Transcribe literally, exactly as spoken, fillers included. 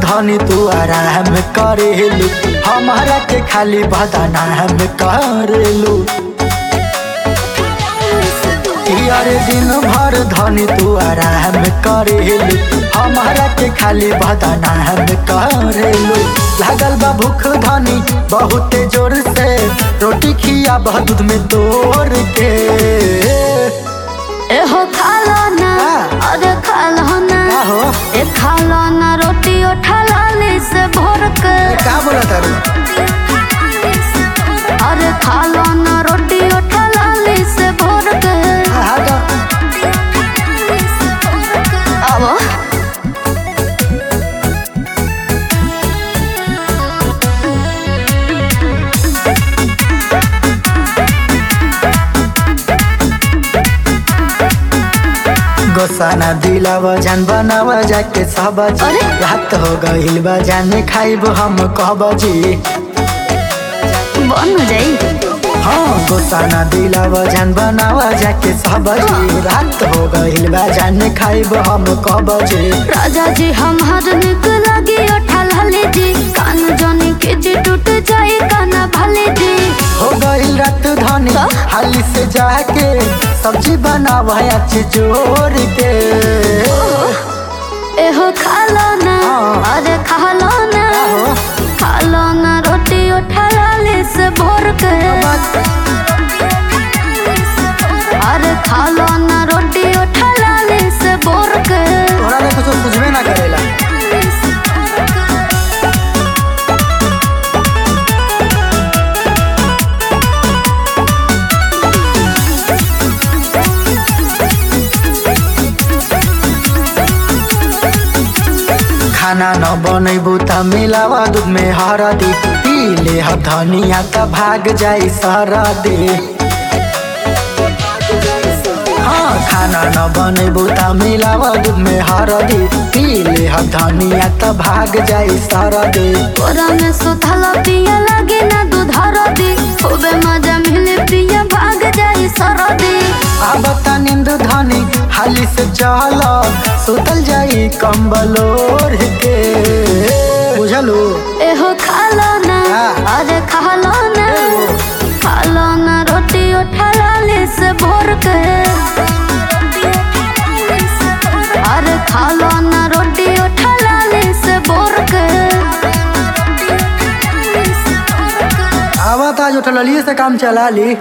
धनी तू आराम करेलू, हमारा के खाली बदनाम करेलू। यारे दिन भर धनी तू आराम करेलू, हमारा के खाली बदनाम करेलू। लागल बा भूख धनी बहुते जोर से, रोटी खिया बह दूध में तोड़ के। एहो खालो ना, अरे खालो ना, ए खालो ना रोटी उठा लाली से भर के। का बोला तारू? अरे खालो ना रोटी उठा लाली से भर के। अब गोसाना दिलावा जान बनावा जाके सबजी, रात हो गइल बा जाने खाइब हम कहबजी। बन जाई हाँ गोसाना दिलावा जान बनावा जाके सबजी, रात हो गइल बा जाने खाइब हम कहबजी। राजा जी हमार निक लगी उठा लाली जी, कान जानी के जी टूट जाए काना भले जी। हो गइल रात धनी हाली से जाके सब्जी बनावा अच्छी जोर के। एहो खालो ना, अरे खालो ना, खालो ना रोटी उठा लाली से भर के। अरे खालो ना रोटी उठा लाली से भर के। तोरा ने कुछ बुझबे ना करेला। खाना न बनैबू त मिलावा दूध में हरदी, पी ले ह धनिया त भाग जाई सरदी। हाँ खाना न बनैबू त मिलावा दूध में हरदी, पी ले ह धनिया त भाग जाई सरदी। तोरा में सुथला पिया लगे ना दूध हरदी, खूबे मजा मिले पिया भाग जाई सरदी। अब त नींद धनी हाली से चल, सुतल जाई कंबल ओढ़ के। बुझलू? एहो खालो ना, अरे खालो ना, खालो ना रोटी उठा लाली से भर के। अरे खालो ना रोटी उठा लाली से भर के। आवा आज उठलिए से काम चला ली।